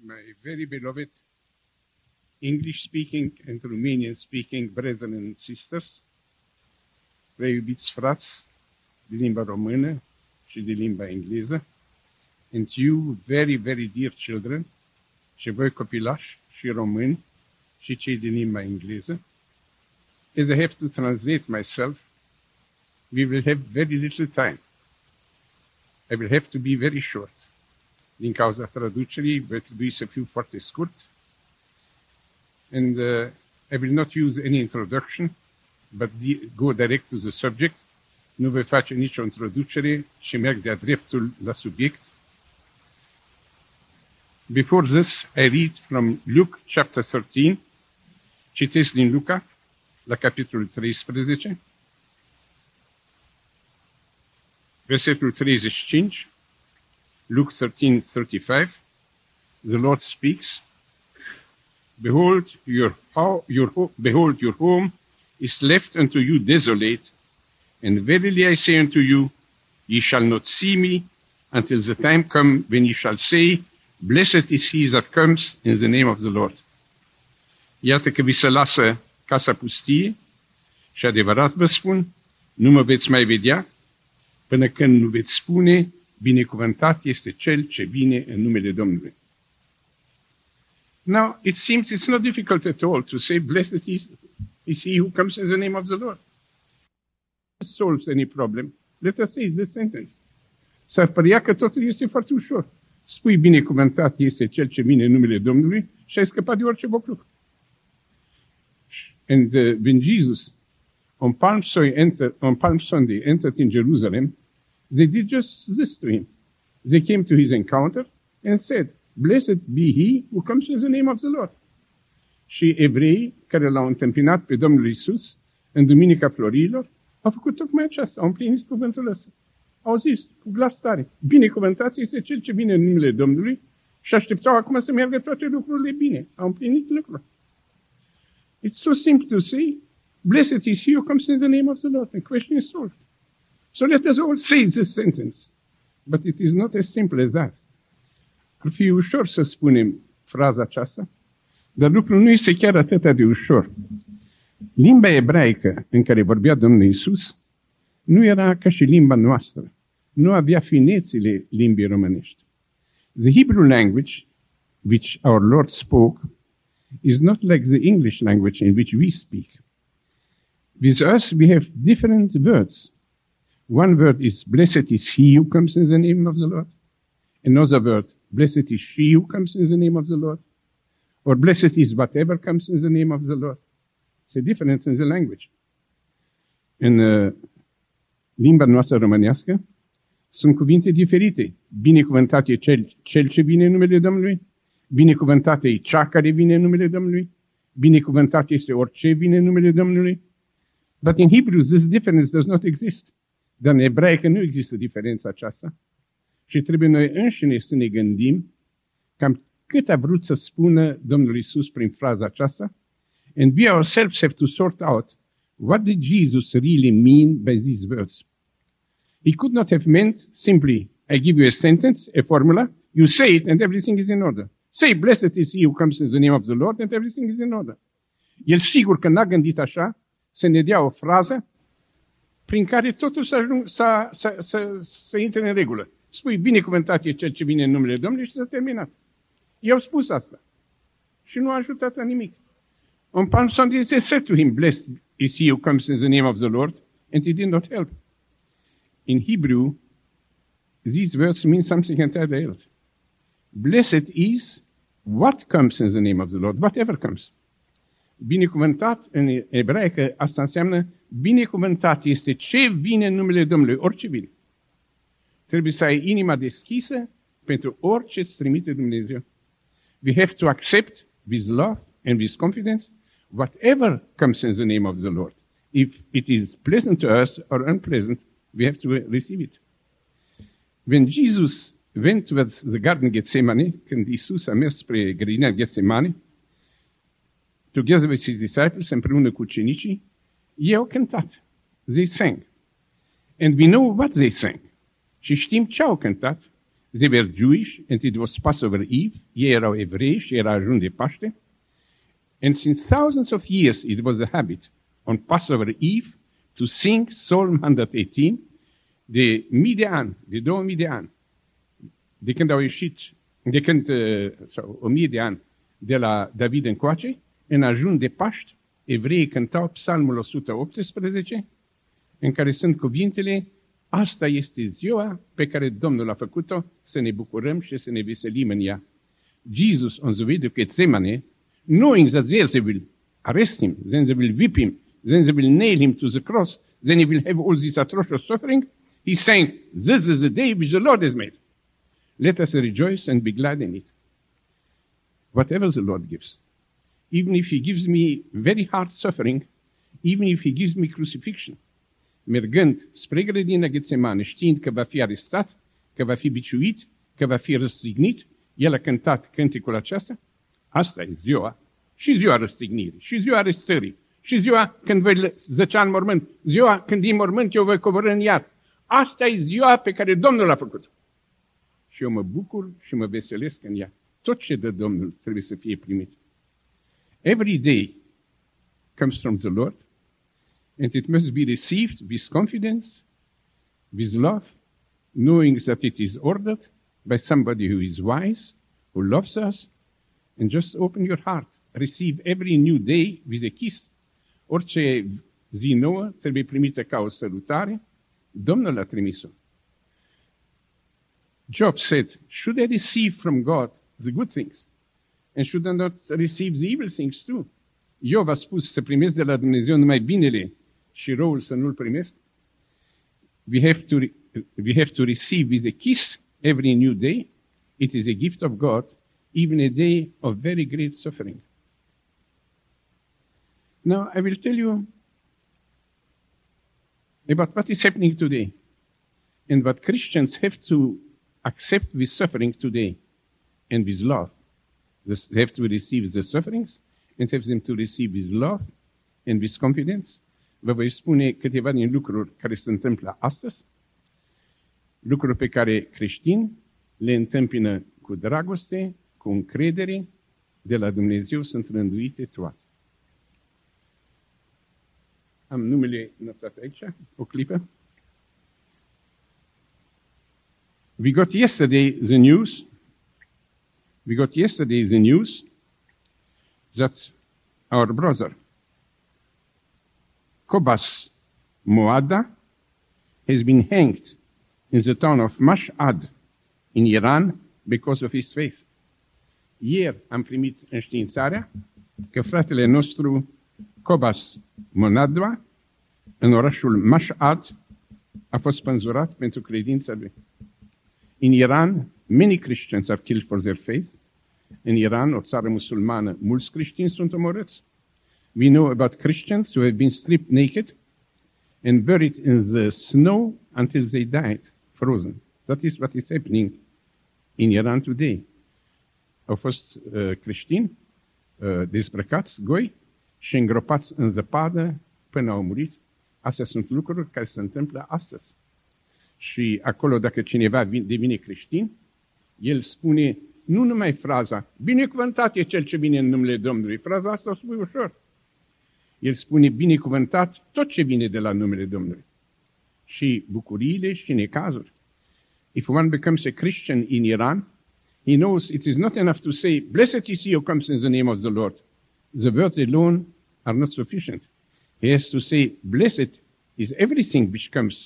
my very beloved English-speaking and Romanian-speaking brethren and sisters, prea iubiți frați de limba română și de limba engleză, and you very, very dear children, și voi copilași și români și cei de limba engleză, as I have to translate myself, we will have very little time. I will have to be very short. Din cauza traducerii, va trebui să fiu foarte scurt. And I will not use any introduction, but go direct to the subject. Nu voi face nicio introducere și merg de-a dreptul la subiect. Before this, I read from Luke chapter 13. Citesc din Luca, la capitolul 13, versetul 35, Luke 13:35. The Lord speaks, Behold, your home is left unto you desolate, and verily I say unto you, ye shall not see me until the time come when ye shall say, Blessed is he that comes in the name of the Lord. Iată că vi se lasă casa pustie și adevărat vă spun, nu mă veți mai vedea până când nu veți spune, binecuvântat este cel ce vine în numele Domnului. Now, it seems it's not difficult at all to say, blessed is he who comes in the name of the Lord. It solves any problem. Let us say this sentence. S-ar părea că totul este foarte ușor. Spui, binecuvântat este cel ce vine în numele Domnului și ai scăpat de orice bocluc. And when Jesus, on Palm Sunday, entered in Jerusalem, they did just this to him. They came to his encounter and said, Blessed be he who comes in the name of the Lord. Și evreii care l-au întâmpinat pe Domnul Iisus în Duminica Florilor au făcut tocmai aceasta, au împlinit cuvântul ăsta. Au zis cu glas tare, binecuvântat este cel ce vine în numele Domnului și așteptau acum să meargă toate lucrurile bine. Au împlinit lucrurile. It's so simple to say, blessed is he who comes in the name of the Lord. The question is solved. So let us all say this sentence. But it is not as simple as that. Ar fi ușor să spunem fraza aceasta, dar lucrul nu este chiar atât de ușor. Limba ebraică în care vorbea Domnul Iisus nu era ca și limba noastră. Nu avea finețile limbii românești. The Hebrew language, which our Lord spoke, is not like the English language in which we speak. With us, we have different words. One word is, blessed is he who comes in the name of the Lord. Another word, blessed is she who comes in the name of the Lord. Or blessed is whatever comes in the name of the Lord. It's a difference in the language. În limba noastră românească sunt cuvinte diferite. Binecuvântat e cel ce vine în numele Domnului. Binecuvântat e cea care vine în numele Domnului. Binecuvântat este orice vine în numele Domnului. But in Hebrew, this difference does not exist. Dar în ebraică nu există diferența aceasta. Și trebuie noi înșine să ne gândim cam cât a vrut să spună Domnul Iisus prin fraza aceasta. And we ourselves have to sort out what did Jesus really mean by these words. He could not have meant simply, I give you a sentence, a formula, you say it and everything is in order. Say, blessed is he who comes in the name of the Lord and everything is in order. El sigur că n-a gândit așa să ne dea o frază prin care totul să intre în regulă. Spui, binecuvântat e cel ce vine în numele Domnului și s-a terminat. I-au spus asta. Și nu a ajutat la nimic. On Palm Sunday they said to him, blessed is he who comes in the name of the Lord, and he did not help. In Hebrew, these words mean something entirely else. Blessed is what comes in the name of the Lord, whatever comes. Binecuvântat în ebraică, asta înseamnă binecuvântat este ce vine în numele Domnului, orice vine. Trebuie să ai inima deschisă pentru orice îți trimite Dumnezeu. We have to accept with love and with confidence whatever comes in the name of the Lord. If it is pleasant to us or unpleasant, we have to receive it. When Jesus went towards the garden Gethsemane, când Iisus a mers spre grădina Gethsemane, together with his disciples, împreună cu ucenicii, ei au cântat. They sang. And we know what they sang. Și știm ce au cântat. They were Jewish, and it was Passover Eve. Ei erau evrei și era ajun de Paște. And since thousands of years, it was the habit on Passover Eve to sing Psalm 118 de mii de ani, de 2000 de ani, de când au ieșit, sau 1000 de ani de la David încoace, în ajun de Paști, evreii cântau Psalmul 118, în care sunt cuvintele: asta este ziua pe care Domnul a făcut-o, să ne bucurăm și să ne veselim în ea. Jesus, on the way to Gethsemane, knowing that there they will arrest him, then they will whip him, then they will nail him to the cross, then he will have all this atrocious suffering, he's saying, this is the day which the Lord has made. Let us rejoice and be glad in it. Whatever the Lord gives, even if he gives me very hard suffering, even if he gives me crucifixion, mergând spre grădina Ghetsemane, știind că va fi arestat, că va fi biciuit, că va fi răstignit, el a cântat cânticul acesta. Asta e ziua, și ziua răstignirii, și ziua arestării, și ziua când voi zăcea în mormânt, ziua când din mormânt eu voi coborî în iad. Asta e ziua pe care Domnul a făcut. Și eu mă bucur și mă veselesc în ea. Tot ce dă Domnul trebuie să fie primit. Every day comes from the Lord, and it must be received with confidence, with love, knowing that it is ordered by somebody who is wise, who loves us, and just open your heart. Receive every new day with a kiss. Orice zi nouă trebuie primită ca o sărutare. Domnul a trimis-o. Job said, should I receive from God the good things? And should I not receive the evil things too? Iov a spus să primesc de la Dumnezeu numai binele și răul să nu-l primesc. We have to receive with a kiss every new day. It is a gift of God, even a day of very great suffering. Now, I will tell you about what is happening today and what Christians have to accept with suffering today and with love. They have to receive the sufferings and have them to receive with love and with confidence. Vă voi spune câteva din lucruri care se întâmplă astăzi, lucruri pe care creștini le întâmpină cu dragoste, cu încredere, de la Dumnezeu sunt rânduite toate. Am numele notat aici, o clipă. We got yesterday the news that our brother Cobus Moadda has been hanged in the town of Mashhad in Iran because of his faith. Ieri am primit înștiințarea că fratele nostru Cobus Moadda în orașul Mashhad a fost spânzurat pentru credința lui. In Iran, many Christians are killed for their faith. În Iran, o țară musulmană, mulți creștini sunt omorâți. We know about Christians who have been stripped naked and buried in the snow until they died, frozen. That is what is happening in Iran today. Au fost creștini dezbrăcați, goi, și îngropați în zăpadă până au murit. Astea sunt lucruri care se întâmplă astăzi. Și acolo, dacă cineva devine creștin, el spune nu numai fraza, binecuvântat e cel ce vine în numele Domnului. Fraza asta o spui ușor. El spune binecuvântat tot ce vine de la numele Domnului. Și bucuriile și necazuri. If one becomes a Christian in Iran, he knows it is not enough to say, blessed is he who comes in the name of the Lord. The words alone are not sufficient. He has to say, blessed is everything which comes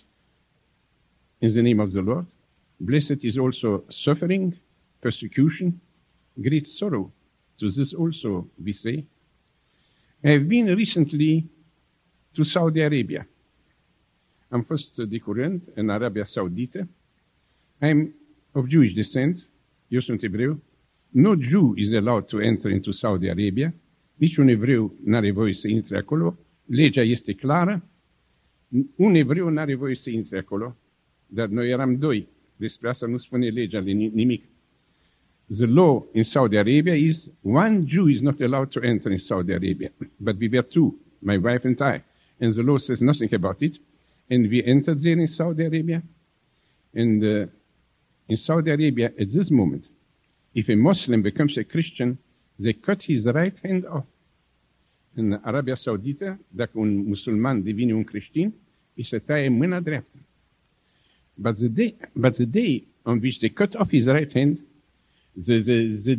in the name of the Lord. Blessed is also suffering, persecution, great sorrow. To this also we say. I have been recently to Saudi Arabia. Am fost de curând în Arabia Saudită. I am of Jewish descent. Eu sunt evreu. No Jew is allowed to enter into Saudi Arabia. Niciun evreu n-are voie să intre acolo. Legea este clară. Un evreu n-are voie să intre acolo. Dar noi eram doi. Despre asta nu spune legea nimic. The law in Saudi Arabia is one Jew is not allowed to enter in Saudi Arabia. But we were two, my wife and I. And the law says nothing about it. And we entered there in Saudi Arabia. And In Saudi Arabia, at this moment, if a Muslim becomes a Christian, they cut his right hand off. În Arabia Saudită, dacă un musulman devine un creștin, îi se taie mâna dreaptă. But the day on which they cut off his right hand, the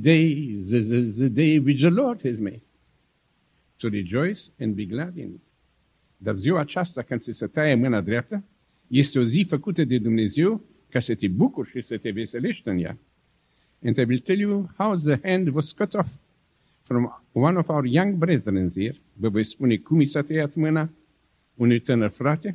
day which the Lord has made, to rejoice and be glad in it. Dar ziua aceasta, când se taie mâna dreaptă, este o zi făcută de Dumnezeu ca să te bucuri și să te veselești în ea. And I will tell you how the hand was cut off from one of our young brethren here. Vă voi spune cum i s-a tăiat mâna unui tânăr frate.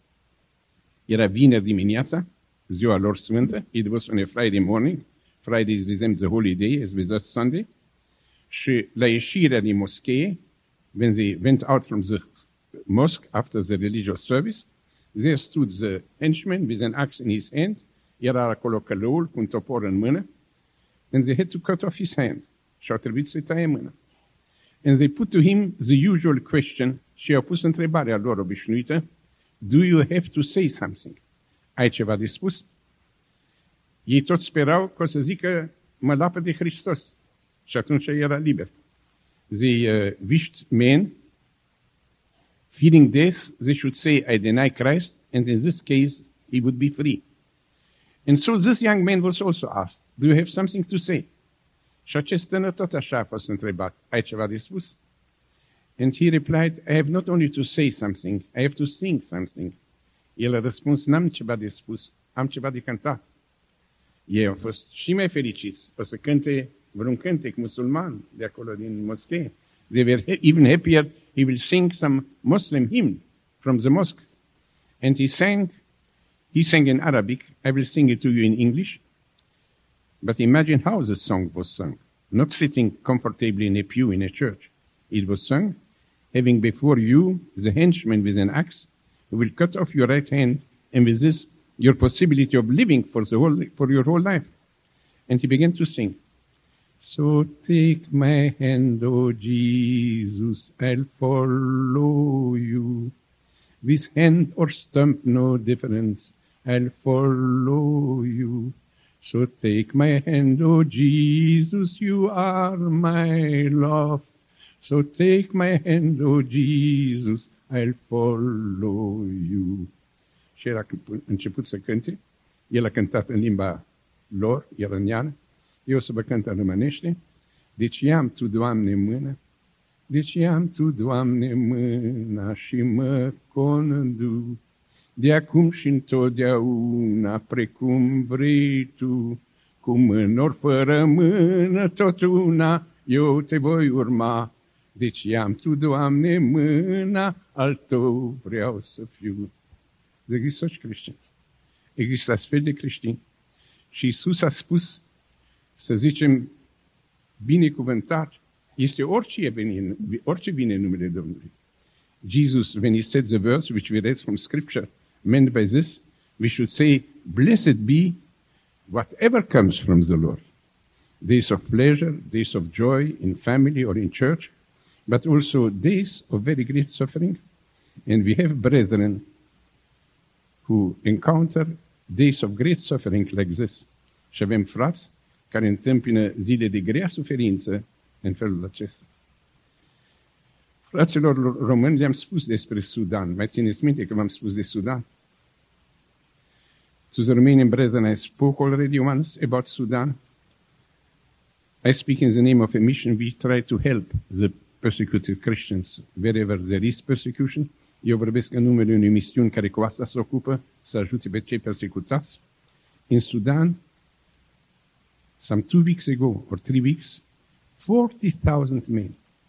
Era vineri dimineața, ziua lor sfântă. It was on a Friday morning. Friday is with them the holy day, as with us Sunday. Și la ieșirea din moschee, when they went out from the mosque after the religious service, there stood the henchman with an axe in his hand. Era acolo călăul cu un topor în mână. And they had to cut off his hand. Și au trebuit să-i taie mâna. And they put to him the usual question. Și i-au pus întrebarea lor obișnuită. Do you have to say something? Ai ceva de spus? Ei toți sperau că o să zică, mă lapă de Hristos. Și atunci era liber. They wished men, feeling this, they should say, I deny Christ, and in this case, he would be free. And so this young man was also asked, do you have something to say? Și acest tânăr tot așa a fost întrebat, ai ceva de spus? And he replied, I have not only to say something, I have to sing something. El a răspuns, n-am ceva de spus, am ceva de cântat. Ei au fost și mai fericiți, o să cânte vreun cântec musulman de acolo din moschee. They were even happier, he will sing some Muslim hymn from the mosque. And he sang in Arabic, I will sing it to you in English. But imagine how the song was sung. Not sitting comfortably in a pew in a church. It was sung, having before you the henchman with an axe, who will cut off your right hand, and with this, your possibility of living for your whole life. And he began to sing. So take my hand, O Jesus, I'll follow you. With hand or stump, no difference, I'll follow you. So take my hand, O Jesus, you are my love. So take my hand, O Jesus, I'll follow you. Și el a început să cânte. El a cântat în limba lor, iraniană. Eu să vă cânt în românește. Deci i-am tu, Doamne, mână. Deci i-am tu, Doamne, mâna și mă conduc. De acum și întotdeauna, precum vrei tu, cu mână ori fără mână, tot una, eu te voi urma. Deci i-am tu, Doamne, mâna, al tău vreau să fiu. Există și creștini. Există astfel de creștini. Și Iisus a spus, să zicem, binecuvântat, este orice vine în numele Domnului. Jesus, when he said the verse which we read from Scripture, meant by this, we should say, blessed be whatever comes from the Lord. Days of pleasure, days of joy in family or in church, but also days of very great suffering. And we have brethren who encounter days of great suffering like this. Și avem frați care întâmpină zile de grea suferință în felul acesta. Fraților români, le-am spus despre Sudan. Mai țineți minte că v-am spus de Sudan? To the Romanian brethren, I spoke already once about Sudan. I speak in the name of a mission. We try to help the persecuted Christians wherever there is persecution. Eu vorbesc în numele unei misiuni care cu asta se ocupă, să ajute pe cei persecutați. In Sudan, some 2 weeks ago, or 3 weeks, 40,000 men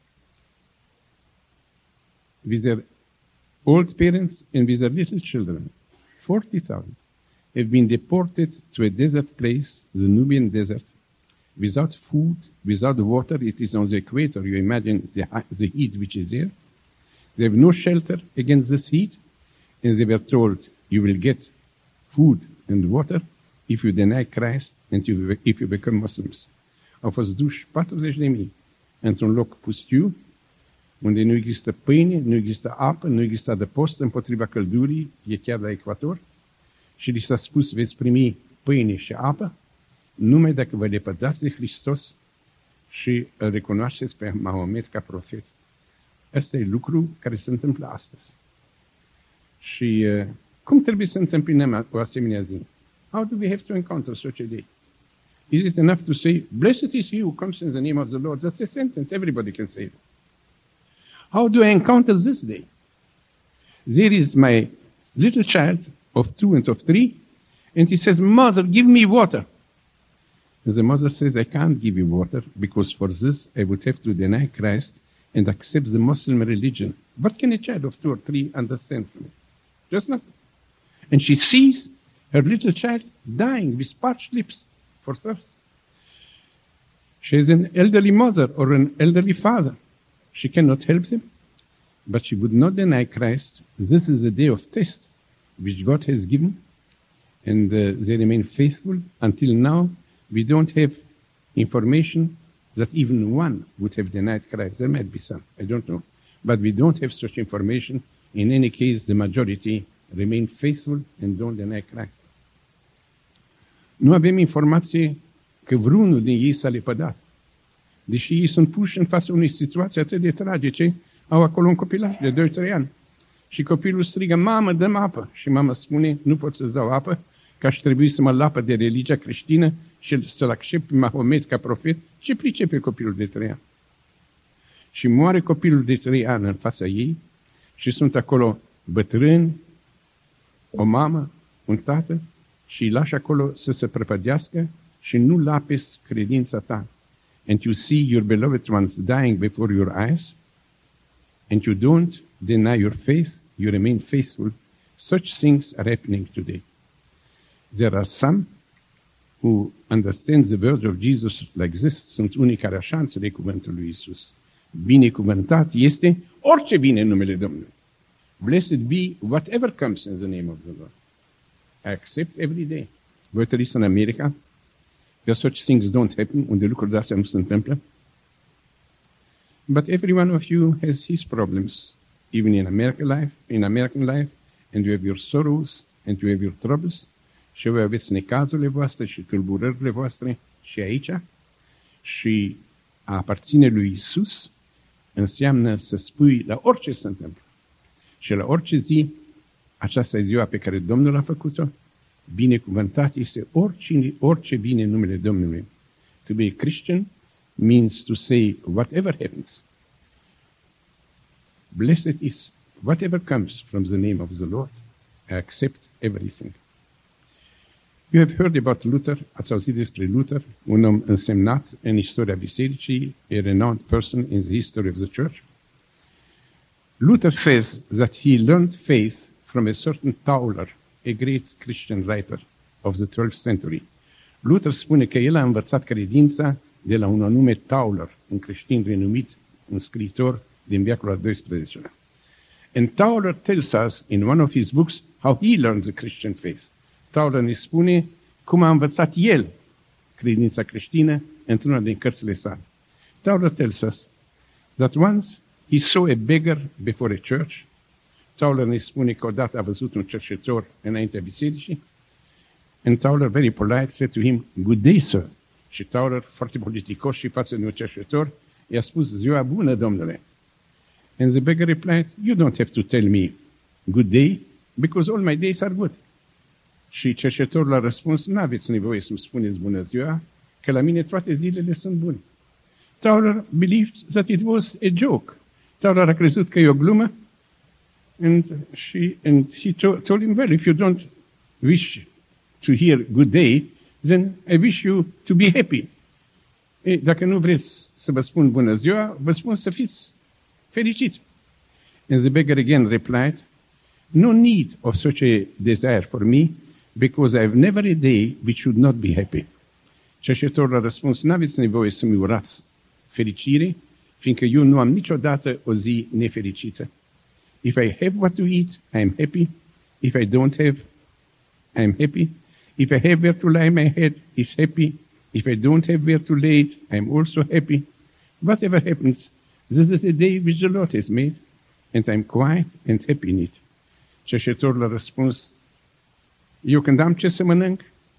with their old parents and with their little children, 40,000, have been deported to a desert place, the Nubian desert, without food, without water. It is on the equator. You imagine the heat which is there. They have no shelter against this heat, and they were told, you will get food and water if you deny Christ and if you become Muslims. Au fost duși 40.000 într-un loc pustiu, unde nu există pâine, nu există apă, nu există adăpost împotriva căldurii, e chiar la ecuator, și li s-a spus, veți primi pâine și apă, numai dacă vă lepădați de Hristos și îl recunoașteți pe Mahomet ca profet. Ăsta e lucru care se întâmplă astăzi. Și cum trebuie să întâmpinăm o asemenea zi? How do we have to encounter such a day? Is it enough to say, blessed is he who comes in the name of the Lord? That's a sentence. Everybody can say it. How do I encounter this day? There is my little child of 2 and of 3, and he says, Mother, give me water. And the mother says, I can't give you water, because for this I would have to deny Christ and accept the Muslim religion. What can a child of 2 or 3 understand from it? Just nothing. And she sees her little child dying with parched lips for thirst. She has an elderly mother or an elderly father. She cannot help them, but she would not deny Christ. This is a day of test which God has given, and they remain faithful. Until now, we don't have information that even one would have denied Christ. There might be some, I don't know. But we don't have such information. In any case, the majority remain faithful and don't deny Christ. Nu avem informație că vreunul din ei s-a lepădat. Deși ei sunt puși în fața unei situații atât de tragice, au acolo un copilaj de 2-3 ani. Și copilul strigă, mamă, dă-mi apă. Și mama spune, nu pot să-ți dau apă, că aș trebui să mă lapă de religia creștină și să-l accept pe Mahomet ca profet. Și pricepe copilul de 3 ani. Și moare copilul de 3 ani în fața ei și sunt acolo bătrâni, o mamă, un tată și îi lași acolo să se prăpădească și nu lapezi credința ta. And you see your beloved ones dying before your eyes, and you don't deny your faith, you remain faithful. Such things are happening today. There are some who understand the words of Jesus like this. Sunt unii care așa înțeleg cuvântul lui Iisus. Binecuvântat este orice vine în numele Domnului. Blessed be whatever comes in the name of the Lord. I accept every day. Voi trăiți în America, where such things don't happen, unde lucruri de astea nu se întâmplă. But every one of you has his problems, even in American life, and you have your sorrows, and you have your troubles, și voi aveți necazurile voastre și tulburările voastre și aici. Și a aparține lui Iisus înseamnă să spui la orice se întâmplă. Și la orice zi, aceasta e ziua pe care Domnul a făcut-o, binecuvântat este orice vine în numele Domnului. To be a Christian means to say, whatever happens, blessed is whatever comes from the name of the Lord. I accept everything. You have heard about Luther, ați auzit despre Luther, un om însemnat în istoria bisericii, a renowned person in the history of the church. Luther says that he learned faith from a certain Tauler, a great Christian writer of the 12th century. Luther spune că el a învățat credința de la un anume Tauler, un creștin renumit, un scriitor din veacul al XII-lea. And Tauler tells us in one of his books how he learned the Christian faith. Tauler ne spune cum a învățat el credința creștină într-una din cărțile sale. Tauler tells us that once he saw a beggar before a church. Tauler ne spune că odată a văzut un cerșetor înaintea bisericii. And Tauler, very polite, said to him, good day, sir. Și Tauler, foarte politicos și față de un cerșetor, i-a spus, ziua bună, domnule. And the beggar replied, you don't have to tell me good day, because all my days are good. Și cerșetorul a răspuns, n-aveți nevoie să-mi spuneți bună ziua, că la mine toate zilele sunt bune. Tauler believed that it was a joke. Tauler a crezut că e o glumă, and he told him, well, if you don't wish to hear good day, then I wish you to be happy. Dacă nu vreți să vă spun bună ziua, vă spun să fiți fericiți. And the beggar again replied, no need of such a desire for me, because I have never a day which should not be happy. Cerșetorul a răspuns, n-aveți nevoie să-mi urați fericire, fiindcă eu nu am niciodată o zi nefericită. If I have what to eat, I am happy. If I don't have, I am happy. If I have where to lay my head, is happy. If I don't have where to lay it, I am also happy. Whatever happens, this is a day which the Lord has made, and I am quiet and happy in it. Cerșetorul a răspuns, eu când am ce să mănânc,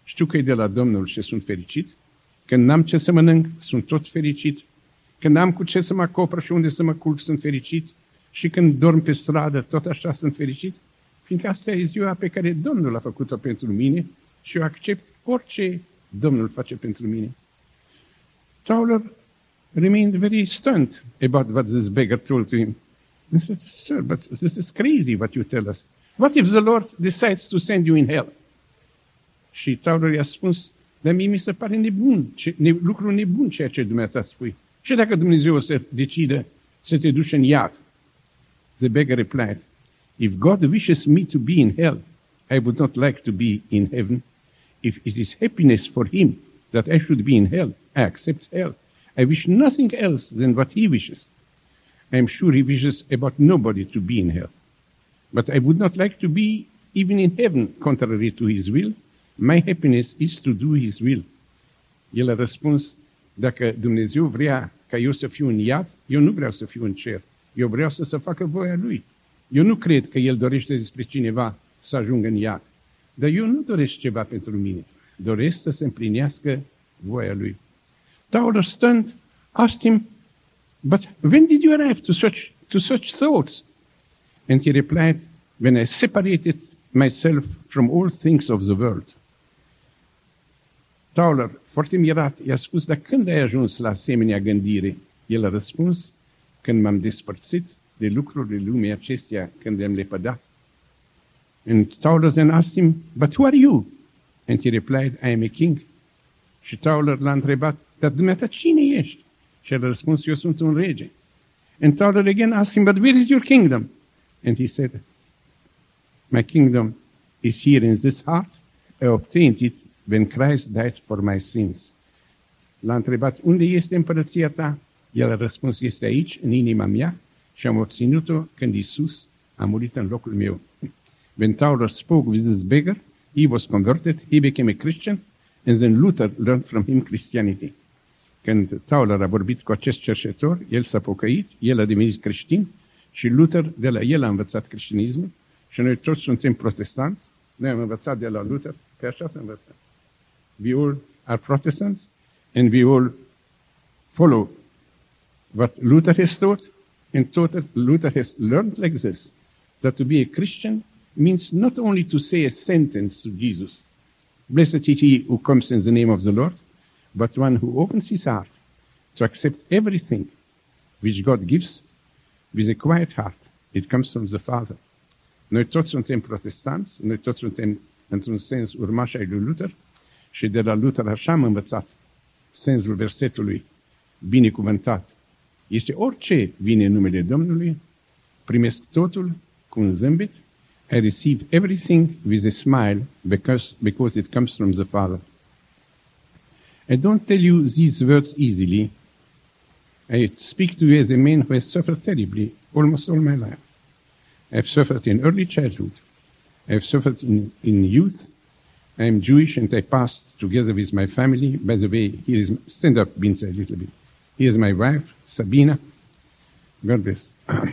știu că e de la Domnul și sunt fericit. Când n-am ce să mănânc, sunt tot fericit. Când am cu ce să mă acopăr și unde să mă culc, sunt fericit. Și când dorm pe stradă, tot așa sunt fericit. Fiindcă asta e ziua pe care Domnul a făcut-o pentru mine și eu accept orice Domnul face pentru mine. Tauler remained very stunned about what this beggar told to him. He said, "Sir, but this is crazy what you tell us. What if the Lord decides to send you in hell?" Și Tauler i-a spus, dar mie mi se pare nebun, lucru nebun ceea ce dumneata spui. Și dacă Dumnezeu o să decide să te duci în iad? The beggar replied, "If God wishes me to be in hell, I would not like to be in heaven. If it is happiness for him that I should be in hell, I accept hell. I wish nothing else than what he wishes. I am sure he wishes about nobody to be in hell. But I would not like to be even in heaven contrary to his will. My happiness is to do his will." El a răspuns, dacă Dumnezeu vrea ca eu să fiu în iad, eu nu vreau să fiu în cer. Eu vreau să se facă voia lui. Eu nu cred că el dorește despre cineva să ajungă în iad. Dar eu nu doresc ceva pentru mine. Doresc să se împlinească voia lui. Tauler stunned, asked him, "But when did you arrive to such thoughts?" And he replied, "When I separated myself from all things of the world." Tauler, foarte mirat, i-a spus, dar când ai ajuns la asemenea gândire? El a răspuns, când m-am despărțit de lucrurile lumii acesteia, când le-am lepădat. And Tauler then asked him, "But who are you?" And he replied, "I am a king." Și Tauler l-a întrebat, dar dumneata cine ești? Și el a răspuns, eu sunt un rege. And Tauler again asked him, "But where is your kingdom?" And he said, "My kingdom is here in this heart. I obtained it when Christ died for my sins." L-a întrebat, unde este împărăția ta? El a răspuns, este aici, în inima mea, și am obținut-o când Iisus a murit în locul meu. When Tauler spoke with this beggar, he was converted, he became a Christian, and then Luther learned from him Christianity. Când Tauler a vorbit cu acest cercetător, el s-a pocăit, el a devenit creștin și Luther de la el a învățat creștinismul și noi toți suntem protestanți. Noi am învățat de la Luther, pe așa se învăță. We all are Protestants and we all follow what Luther has taught, and Luther has learned like this, that to be a Christian means not only to say a sentence to Jesus, "Blessed is he who comes in the name of the Lord," but one who opens his heart to accept everything which God gives with a quiet heart. It comes from the Father. Noi toți suntem protestanți, noi toți suntem, într-un sens, urmași ai lui Luther și de la Luther așa am învățat sensul versetului binecuvântat. Este orice vine în numele Domnului, primesc totul cu un zâmbet, I receive everything with a smile because it comes from the Father. I don't tell you these words easily. I speak to you as a man who has suffered terribly almost all my life. I've suffered in early childhood. I've suffered in youth. I am Jewish and I passed together with my family. By the way, here is, stand up, Binza, a little bit. Here's my wife, Sabina. God bless.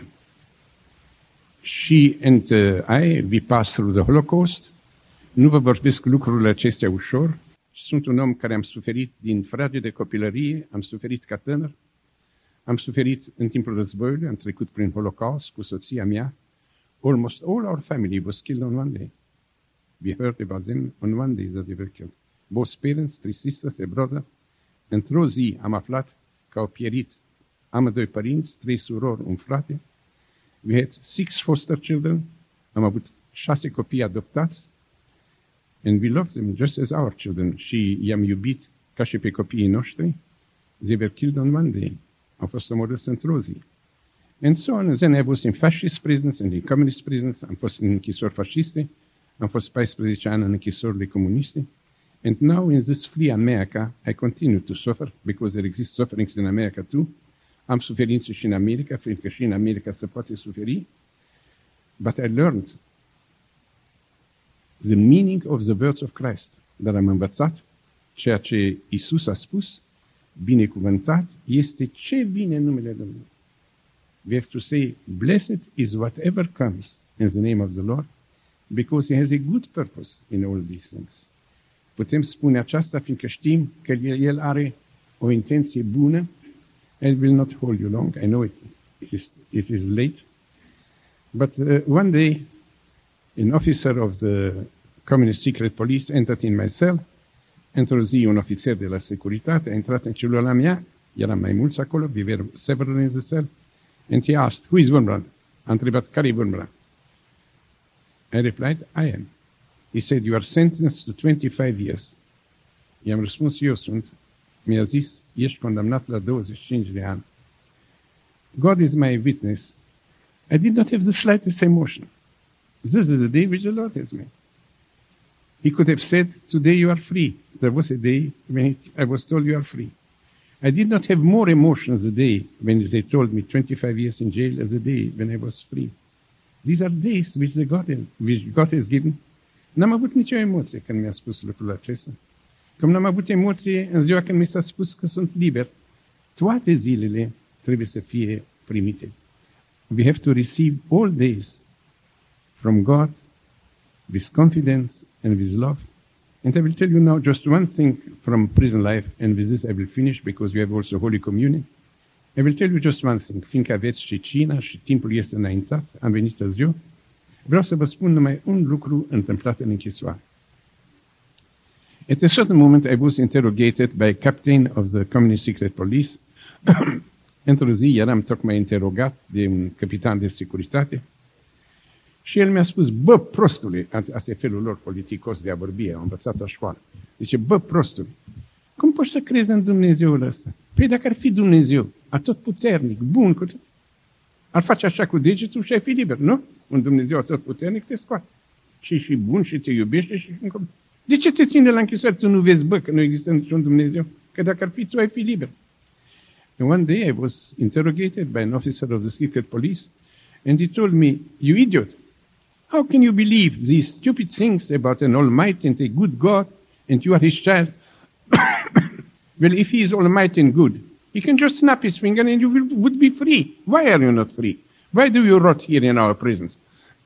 She and we passed through the Holocaust. Nu vă vorbesc lucrurile acestea ușor. Sunt un om care am suferit din fragedă copilărie, am suferit ca tânăr, am suferit în timpul războiului, am trecut prin Holocaust cu soția mea. Almost all our family was killed on one day. We heard about them on one day that they were killed. Both parents, 3 sisters, a brother. Într-o zi am aflat că au pierit amândoi părinți, 3 surori, un frate. We had 6 foster children. Am avut 6 copii adoptați. And we loved them just as our children. Și i-am iubit ca și pe copiii noștri. They were killed on one day. Au fost omorâți într-o zi. And so on. And then I was in fascist prisons and in communist prisons. Am fost în închisori fasciste. Am fost 14 ani în închisorile comuniste. And now in this free America, I continue to suffer because there exist sufferings in America too. Am suferințe și în America, fiindcă și în America se poate suferi. But I learned the meaning of the words of Christ. Dar am învățat ceea ce Iisus a spus, binecuvântat este ce vine în numele Domnului. We have to say, blessed is whatever comes in the name of the Lord, because he has a good purpose in all these things. Putem spune aceasta fiindcă știm că El are o intenție bună. I will not hold you long. I know it is late. But one day, an officer of the Communist Secret Police entered in my cell. Într-o zi, un ofițer de la securitate a intrat în celula mea. Eram mai mulți acolo. We were several in the cell. And he asked, who is Wurmbrand? A întrebat, care e Wurmbrand? I replied, I am. He said, you are sentenced to 25 years. I-am răspuns, eu sunt. Mi-a zis, ești condamnat la 25 de ani. God is my witness. I did not have the slightest emotion. This is the day which the Lord has made. He could have said, today you are free. There was a day when I was told you are free. I did not have more emotions the day when they told me 25 years in jail as the day when I was free. These are days which God has given. N-am avut nicio emoție când mi-a spus lucrul acesta. Cum n-am avut emoție în ziua când mi s-a spus că sunt liber. Toate zilele trebuie să fie primite. We have to receive all days from God with confidence and with love. And I will tell you now just one thing from prison life, and with this I will finish because we have also Holy Communion. I will tell you just one thing, fiindcă aveți și cina și timpul este înaintat, am venit târziu, vreau să vă spun numai un lucru întâmplat în închisoare. At a certain moment I was interrogated by a captain of the Communist Secret Police. Într-o zi eram tocmai interogat de un capitan de securitate și el mi-a spus, bă, prostule, asta e felul lor politicos de a vorbi, au învățat la școală. Zice, bă, prostule, cum poți să crezi în Dumnezeul ăsta? Păi dacă ar fi Dumnezeu, atotputernic, bun, ar face așa cu degetul și ai fi liber, nu? Un Dumnezeu atotputernic te scoate. Și bun și te iubește și încă. De ce te ține la închisoare? Tu nu vezi, bă, că nu există niciun Dumnezeu? Că dacă ar fi, tu ai fi liber. And one day I was interrogated by an officer of the secret police, and he told me, you idiot, how can you believe these stupid things about an almighty and a good God, and you are his child? Well, if he is almighty and good, he can just snap his finger and you would be free. Why are you not free? Why do you rot here in our prisons?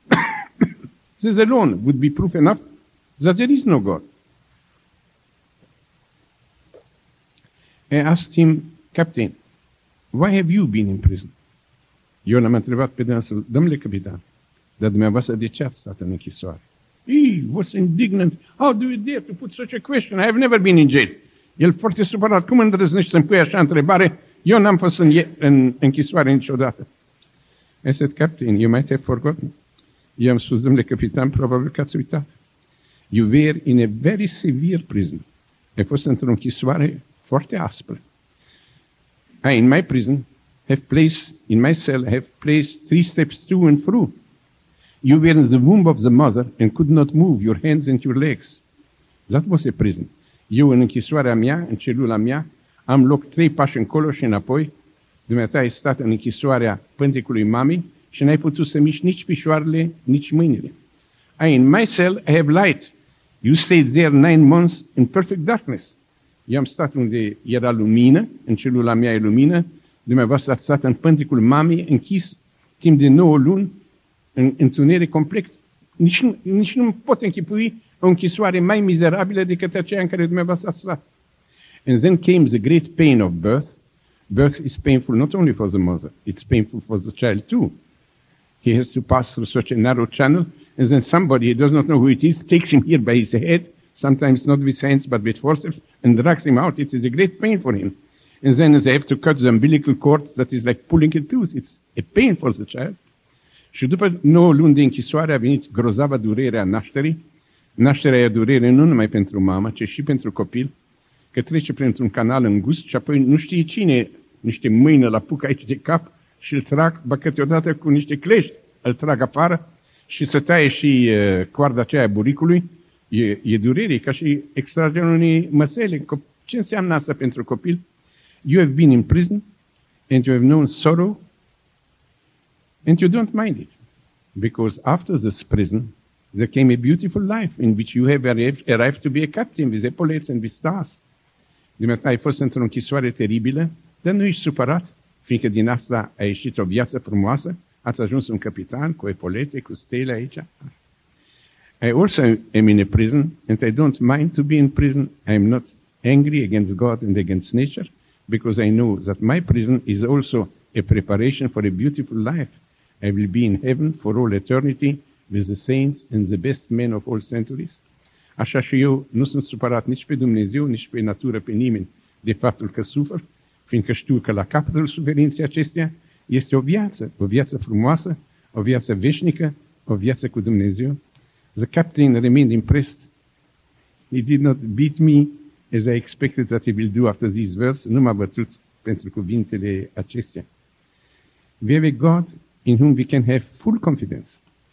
This alone would be proof enough that there is no God. I asked him, Captain, why have you been in prison? Eu l-am întrebat pe dânsul, domnule capitan, dar dumneavoastră de ce ați stat în închisoare? He was indignant. How do you dare to put such a question? I have never been in jail. El foarte supărat. Cum îndrăznești să-mi pui așa întrebare? Eu n-am fost în închisoare niciodată. I said, Captain, you might have forgotten. Eu am spus, domnule capitan, probabil că ați uitat. You were in a very severe prison. Ai fost într-o închisoare foarte aspră. In my prison, in my cell, I have placed 3 steps to and fro. You were in the womb of the mother and could not move your hands and your legs. That was a prison. Eu în închisoarea mea, în celula mea, am loc 3 pași încolo și înapoi. Dumneata ai stat în închisoarea pântecului mamei și n-ai putut să miști nici picioarele, nici mâinile. In my cell, I have light. You stayed there 9 months in perfect darkness. Eu am stat unde era lumină, în celula mea e lumină, dumneavoastră ați stat în pântecul mamei, închis timp de 9 luni, în întuneric complet. Nici nu pot închipui o închisoare mai mizerabilă decât aceea în care dumneavoastră ați stat. And then came the great pain of birth. Birth is painful not only for the mother, it's painful for the child too. He has to pass through such a narrow channel, and then somebody, he does not know who it is, takes him here by his head, sometimes not with hands but with forceps, and drags him out. It is a great pain for him. And then they have to cut the umbilical cord, that is like pulling a tooth. It's a pain for the child. Și după 9 luni de închisoare a venit grozava durerea nașterii. Nașterea e durere nu numai pentru mamă, ci și pentru copil, că trece printr-un canal îngust și apoi nu știe cine, niște mâini la apucă aici de cap și îl trag, ba câteodată cu niște clești, îl trag afară și să taie și coarda aceea a buricului. E durere, ca și extragerea unei măsele. Ce înseamnă asta pentru copil? You have been in prison and you have known sorrow and you don't mind it. Because after this prison, there came a beautiful life in which you have arrived to be a captain with epaulets and with stars. Dumneata ai fost într-o închisoare teribilă, dar nu ești supărat, fiindcă din asta a ieșit o viață frumoasă, ați ajuns un capitan cu epolete, cu stele aici. I also am in a prison, and I don't mind to be in prison. I am not angry against God and against nature, because I know that my prison is also a preparation for a beautiful life. I will be in heaven for all eternity with the saints and the best men of all centuries. Așa și eu nu sunt supărat nici pe Dumnezeu, nici pe natură, pe nimeni, de faptul că sufăr, fiindcă știu că la capătul suferinței acesteia este o viață frumoasă, o viață veșnică, o viață cu Dumnezeu. The captain remained impressed. He did not beat me as I expected that he will do after these verses. Nu m-a bătut pentru cuvintele acestea. We have a God in whom we can have full confidence.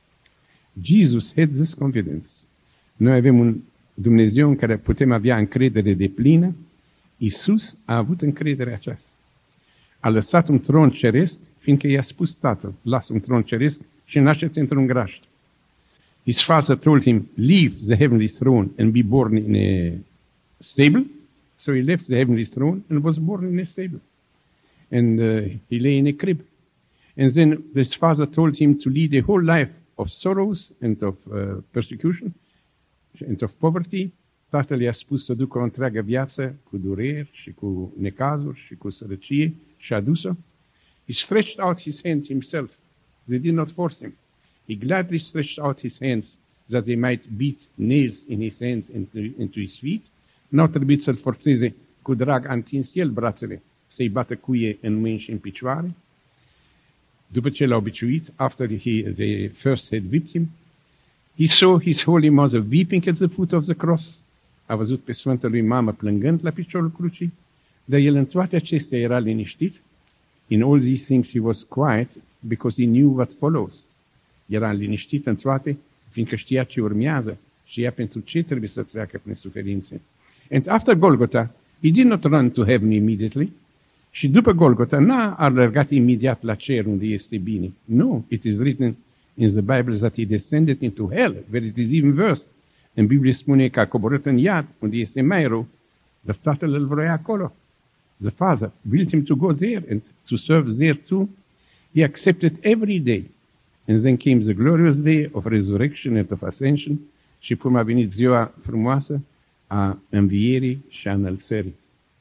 Jesus had this confidence. Noi avem un Dumnezeu în care putem avea încredere deplină. Iisus a avut încrederea aceasta. A lăsat un tron ceresc, fiindcă i-a spus Tatăl, lasă un tron ceresc și naște-te într-un grajd. His father told him, leave the heavenly throne and be born in a stable. So he left the heavenly throne and was born in a stable. And he lay in a crib. And then his father told him to lead a whole life of sorrows and of persecution and of poverty. Tatăl i-a spus să ducă o întreagă viață cu dureri și cu necazuri și cu sărăcie și a dus-o. He stretched out his hands himself. They did not force him. He gladly stretched out his hands that they might beat nails in his hands and into his feet. N-au trebuit să-l forțeze, cu drag a întins el brațele, să-i bată cuie în mâini și în picioare. După ce l-au biciuit, after they first had whipped him, he saw his holy mother weeping at the foot of the cross. A văzut pe Sfânta lui Mamă plângând la piciorul crucii, dar el în toate acestea era liniștit. In all these things he was quiet because he knew what follows. Era liniștit în toate, fiindcă știa ce urmează, știa pentru ce trebuie să treacă prin suferințe. And after Golgotha, he did not run to heaven immediately. Și după Golgotha n-a alergat imediat la cer unde este bine. No, it is written in the Bible that he descended into hell, where it is even worse. În Biblie spune că a coborât în iad, unde este mai rău, dar Tatăl îl vrea acolo. The Father willed him to go there and to serve there too. He accepted every day. And then came the glorious day of resurrection and of ascension. Și până a venit ziua frumoasă a învierii și a înălțării.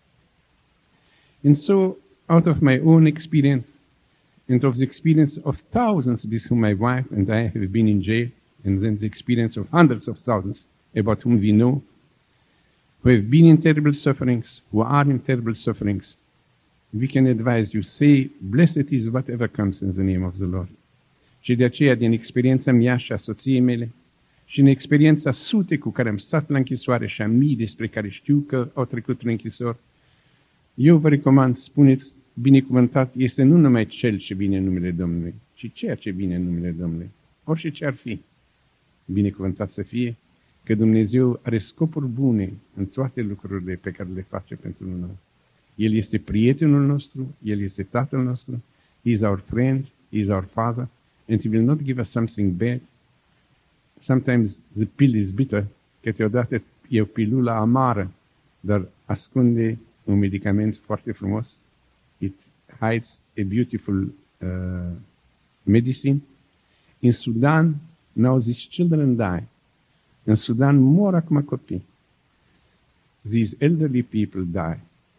And so, out of my own experience, and of the experience of thousands with whom my wife and I have been in jail, and then the experience of hundreds of thousands about whom we know, who have been in terrible sufferings, who are in terrible sufferings, we can advise you, say, blessed is whatever comes in the name of the Lord. Și de aceea, din experiența mea și a soției mele, și în experiența sute cu care am stat la închisoare și a mii despre care știu că au trecut în închisori, eu vă recomand, spuneți, binecuvântat este nu numai cel ce vine în numele Domnului, ci ceea ce vine în numele Domnului. Orice ce ar fi, binecuvântat să fie, că Dumnezeu are scopuri bune în toate lucrurile pe care le face pentru noi. El este prietenul nostru, El este Tatăl nostru, He is our friend, He is our Father, and He will not give us something bad. Sometimes the pill is bitter, câteodată e o pilulă amară, dar ascunde un medicament foarte frumos. It hides a beautiful medicine. In Sudan, now these children die. În Sudan mor acum copii. These elderly people die.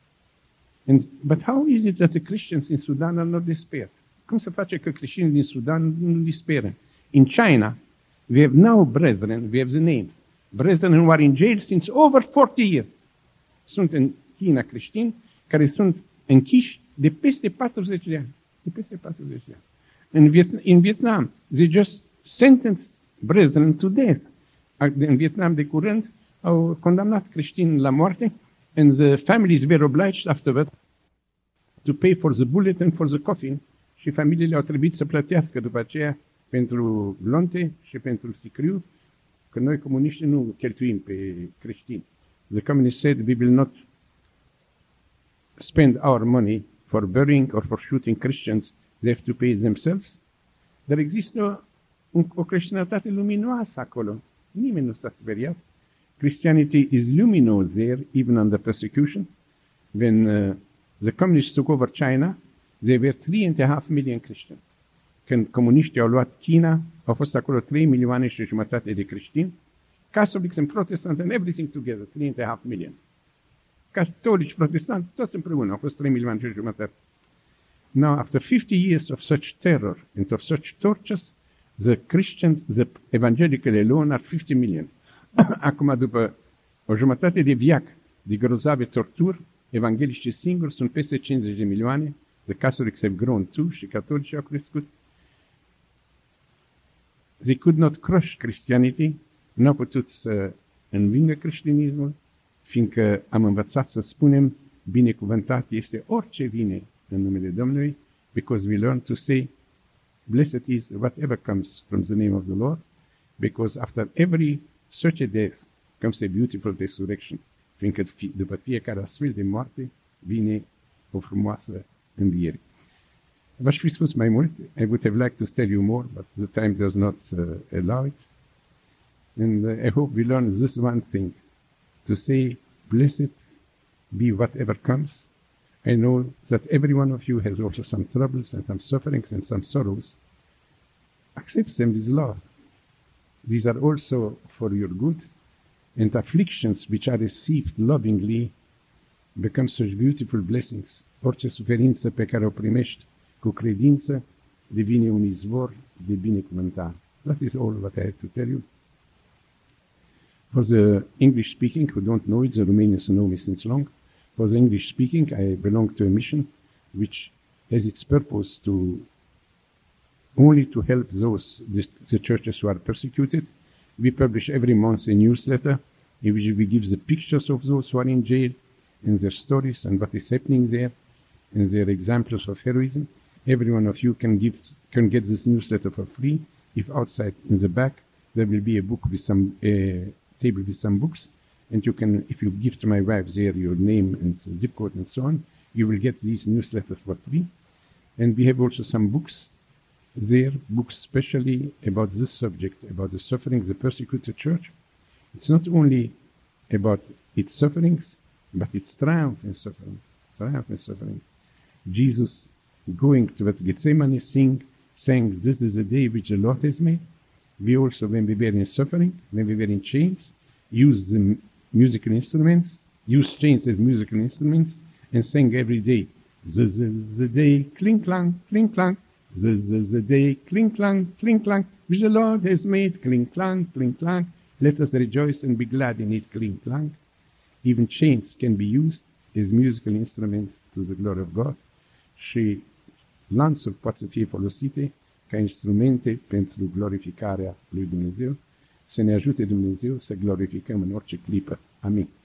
But how is it that the Christians in Sudan are not despair? Cum se face că creștinii din Sudan nu disperă? In China, we have now brethren, we have the name, brethren who are in jail since over 40 years. Sunt în China creștini care sunt închiși de peste 40 de ani. De peste 40 de ani. In Vietnam, they just sentenced brethren to death. În Vietnam de curând au condamnat creștini la moarte, and the families were obliged afterward to pay for the bullet and for the coffin. Și familiile au trebuit să plătească după aceea pentru blonte și pentru sicriu, că noi comuniștii nu cheltuim pe creștini. The communists said we will not spend our money for burying or for shooting Christians. They have to pay themselves. Dar există o creștinătate luminoasă acolo. Nimeni nu s-a speriat. Christianity is luminous there, even under persecution. When the communists took over China, there were 3.5 million Christians. Când comuniștii au luat China, au fost acolo 3,5 milioane de creștini. Catholics and Protestants and everything together, 3.5 million. Catolici, protestanți, toți împreună, au fost 3 milioane și jumătate. Now, after 50 years of such terror and of such tortures, the Christians, the evangelical alone are 50 million. Acum, după o jumătate de viac de grozave torturi, evangeliștii singuri sunt peste 50 de milioane. The Catholics have grown too, și catolicii au crescut. They could not crush Christianity, n-au putut să învingă creștinismul, fiindcă am învățat să spunem, binecuvântat este orice vine în numele Domnului, because we learn to say, blessed is whatever comes from the name of the Lord, because after every such a death comes a beautiful resurrection, fiindcă după fiecare astfel de moarte vine o frumoasă înviere. V-aș fi spus mai mult, I would have liked to tell you more, but the time does not allow it. And I hope we learn this one thing, to say, blessed be whatever comes. I know that every one of you has also some troubles and some sufferings and some sorrows. Accept them with love. These are also for your good, and afflictions which are received lovingly become such beautiful blessings. Orice suferință pe care o primești cu credință devine un izvor de binecuvântare. That is all what I have to tell you. For the English speaking who don't know it, the Romanians know me since long. For the English speaking, I belong to a mission which has its purpose only to help the churches who are persecuted. We publish every month a newsletter in which we give the pictures of those who are in jail and their stories and what is happening there and their examples of heroism. Every one of you can get this newsletter for free. If outside in the back there will be a book with some table with some books, and you can, if you give to my wife there your name and zip code and so on, you will get these newsletters for free. And we have also some books there, books specially about this subject, about the suffering, the persecuted church. It's not only about its sufferings, but its triumph in suffering. Triumph in suffering. Jesus, going towards Gethsemane, saying, this is the day which the Lord has made. We also, when we were in suffering, when we were in chains, use the musical instruments, use chains as musical instruments, and sang every day, this is the day, clink clang, clink clang, this is the day, clink clang, clang, which the Lord has made, clink clang, clink clang. Let us rejoice and be glad in it, clink clang. Even chains can be used as musical instruments to the glory of God. Și lanțuri pot să fie folosite ca instrumente pentru glorificarea lui Dumnezeu. Să ne ajute Dumnezeu să glorificăm în orice clipă. Amin.